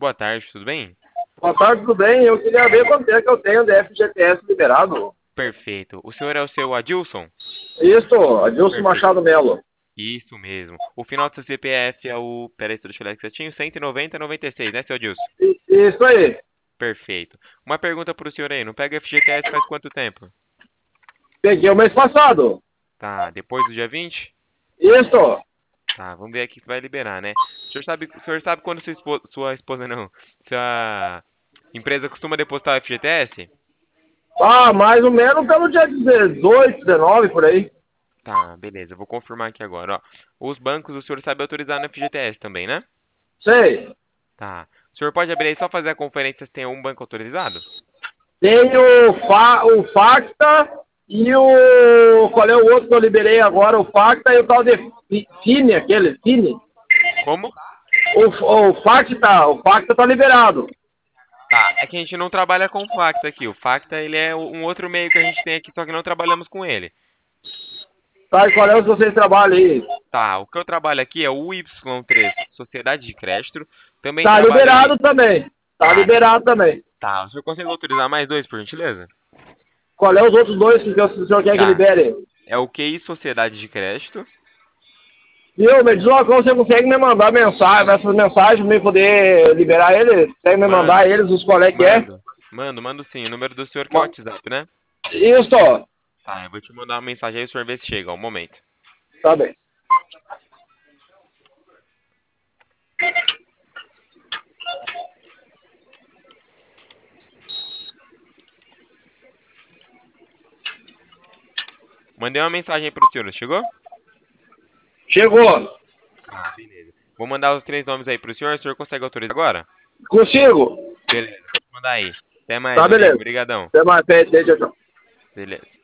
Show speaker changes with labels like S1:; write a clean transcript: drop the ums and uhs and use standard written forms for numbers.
S1: Boa tarde, tudo bem?
S2: Boa tarde, tudo bem? Eu queria ver quanto é que eu tenho de FGTS liberado.
S1: Perfeito. O senhor é o seu Adilson?
S2: Isso, Adilson
S1: Perfeito.
S2: Machado Melo.
S1: Isso mesmo. O final do seu CPF é o. Peraí, deixa eu olhar aqui certinho. 19096, né, seu Adilson?
S2: Isso aí.
S1: Perfeito. Uma pergunta pro senhor aí. Não pega FGTS faz quanto tempo?
S2: Peguei o mês passado.
S1: Tá, depois do dia 20?
S2: Isso.
S1: Tá, vamos ver aqui se vai liberar, né? O senhor sabe quando sua esposa não, sua empresa costuma depositar o FGTS?
S2: Ah, mais ou menos pelo dia 18, 19, por aí.
S1: Tá, beleza. Eu vou confirmar aqui agora, ó. Os bancos, o senhor sabe autorizar no FGTS também, né?
S2: Sei.
S1: Tá. O senhor pode abrir aí só fazer a conferência se tem um banco autorizado?
S2: Tem o Facta e o... Qual é o outro que eu liberei agora? O Facta e o tal de Cine, aquele, Cine.
S1: Como?
S2: O Facta tá liberado.
S1: Tá, é que a gente não trabalha com o Facta aqui. O Facta, ele é um outro meio que a gente tem aqui, só que não trabalhamos com ele.
S2: Tá, e qual é os que vocês trabalham aí?
S1: Tá, o que eu trabalho aqui é o Y3, Sociedade de Crédito. Também
S2: Tá
S1: trabalho aqui.
S2: liberado também. Tá
S1: Tá,
S2: liberado também.
S1: tá. O senhor consegue autorizar mais dois, por gentileza?
S2: Qual é os outros dois que o senhor quer que
S1: Tá.
S2: libere?
S1: É o QI Sociedade de Crédito.
S2: Viu, me diz uma coisa, você consegue me mandar mensagem, essas mensagens pra mim poder liberar eles? Consegue me mandar
S1: Mando,
S2: eles, os colegas que é?
S1: mando. Mando sim. O número do senhor que é o WhatsApp, né?
S2: Isso,
S1: Tá, eu vou te mandar uma mensagem aí, o senhor vê se chega. Um momento.
S2: tá bem.
S1: Mandei uma mensagem aí pro senhor, chegou?
S2: Chegou.
S1: Ah, beleza. Vou mandar os três nomes aí pro senhor, o senhor consegue autorizar agora?
S2: Consigo?
S1: Beleza, vou te mandar aí. Até mais,
S2: Tá,
S1: meu amigo.
S2: beleza.
S1: Obrigadão.
S2: Até mais, tchau, tchau.
S1: Beleza.